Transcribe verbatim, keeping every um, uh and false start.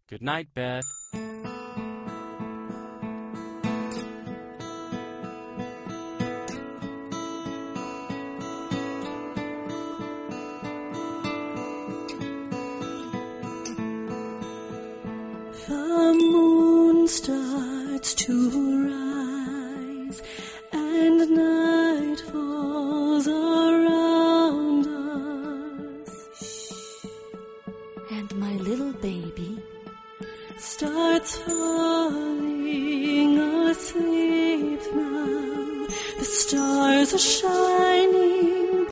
Good night, Beth. The moon starts to rise, and night falls around us. And my little baby starts falling asleep now. The stars are shining